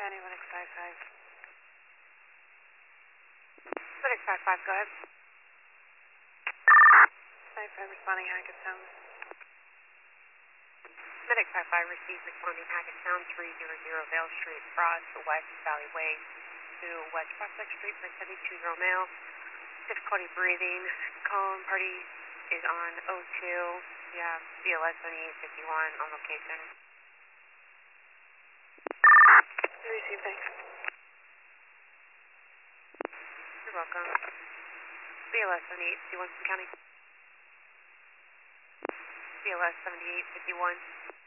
County, Medic 55. Medic 55, go ahead. 55 responding Hackettstown. Medic 55 received responding Hackettstown 300 Vale Street, cross the West Valley Way to West Prospect Street for 72 male. Difficulty breathing. Calling party is on O2. You have BLS 7851 on location. Received, thanks. You're welcome. BLS 7851 from county. BLS 7851.